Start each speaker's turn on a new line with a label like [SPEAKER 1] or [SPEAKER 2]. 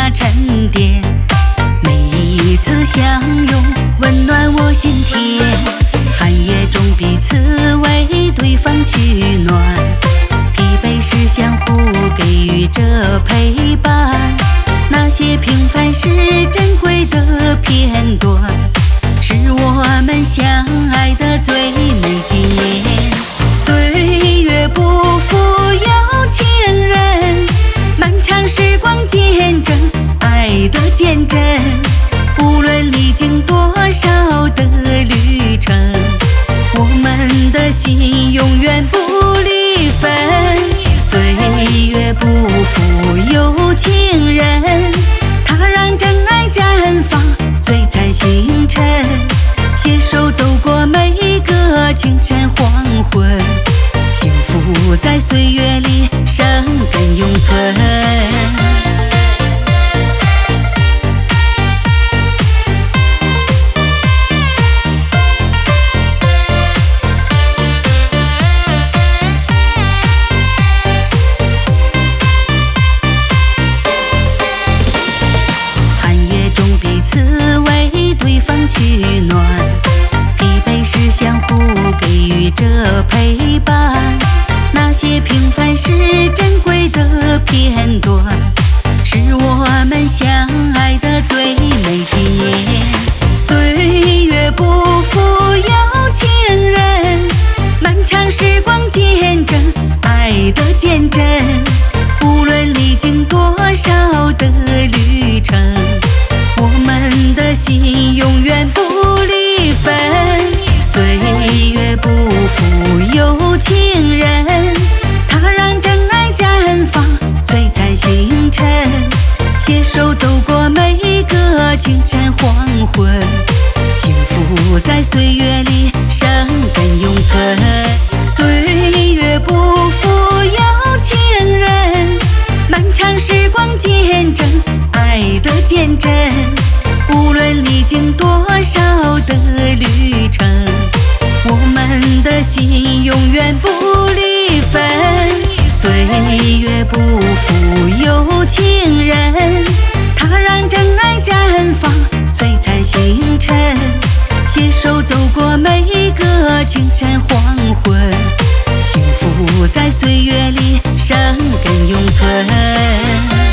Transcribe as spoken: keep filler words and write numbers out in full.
[SPEAKER 1] 那沉淀，每一次相拥温暖我心田。寒夜中彼此为对方取暖，疲惫时相互给予着陪伴。那些平凡是珍贵的片段，是我们相爱的最美纪念。岁月不负有情人，漫长时光见证爱的见证。无论历经多少的旅程，我们的心永远不离分。岁月不负有情人，它让真爱绽放璀璨星辰，携手走过每一个清晨黄昏，幸福在岁月里生根永存。取暖，疲惫时相互给予着陪伴。那些平凡是珍贵的片段，是我们相爱的最美纪念。岁月不负有情人，漫长时光见证爱的见证。无论历经多少的旅程，我们的心永远不离分。岁月不负有情人，它让真爱绽放璀璨星辰，携手走过每一个清晨黄昏，幸福在岁月里生根永存。岁月不负有情人，漫长时光见证爱的见证。无论历经多少的旅程，我们的心永远不离分。岁月不负有情人，它让真爱绽放璀璨星辰，携手走过每一个清晨黄昏，幸福在岁月里生根永存。